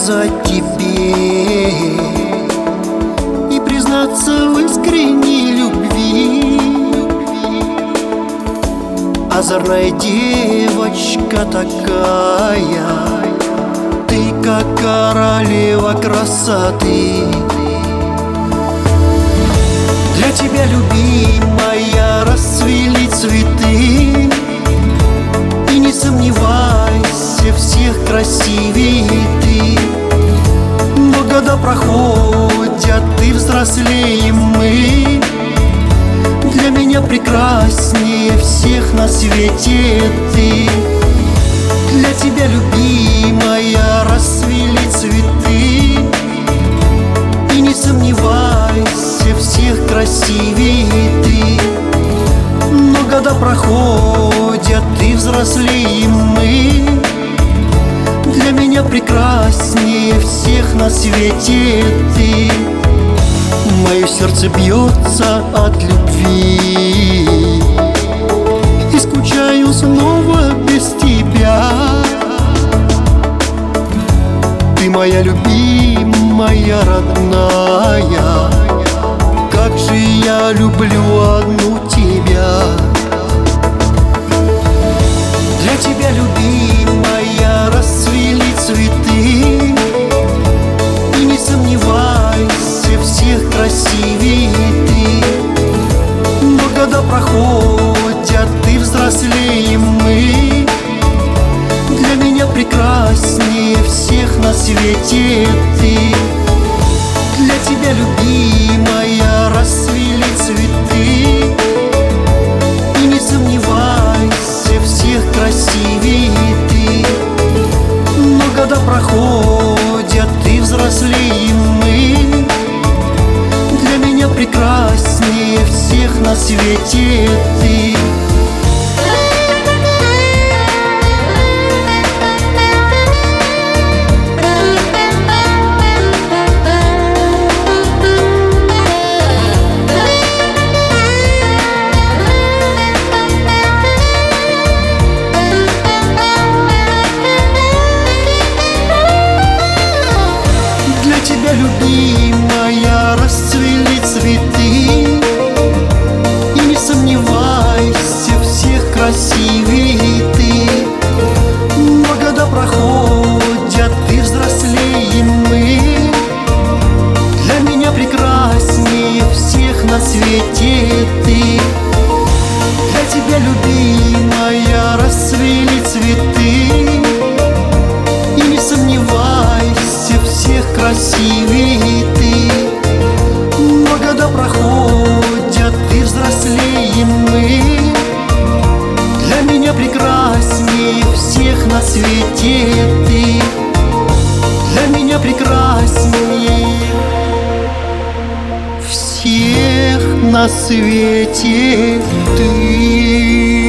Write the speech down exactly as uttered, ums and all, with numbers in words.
сказать тебе и признаться в искренней любви. Озорная девочка такая, ты как королева красоты. Для тебя, любимая, расцвели цветы. И не сомневайся, всех красивее ты. Но года проходят, и взрослеем мы. Для меня прекраснее всех на свете ты. Для тебя, любимая, расцвели цветы. И не сомневайся, всех красивее ты. Но года проходят, и взрослеем мы. Для меня прекраснее всех на свете ты. Мое сердце бьется от любви, и скучаю снова без тебя. Ты моя любимая, родная, как же я люблю одну тебя. Для тебя, любимая, расцвели цветы. И не сомневайся, всех красивее ты. Но года проходят, и взрослеем мы. Для меня прекраснее всех на свете ты. Для тебя, любимая, расцвели цветы. И не сомневайся, всех красивее ты. Но года проходят, и взрослеем мы. Для меня прекраснее всех на свете ты. Любимая, расцвели цветы. И не сомневайся, всех красивее ты. Но года проходят, и взрослеем мы. Для меня прекраснее всех на свете ты. Для тебя, любимая, расцвели цветы. И не сомневайся, всех красивее ты. Но года проходят, и взрослеем мы. Для меня прекраснее всех на свете ты. Для меня прекраснее всех на свете ты.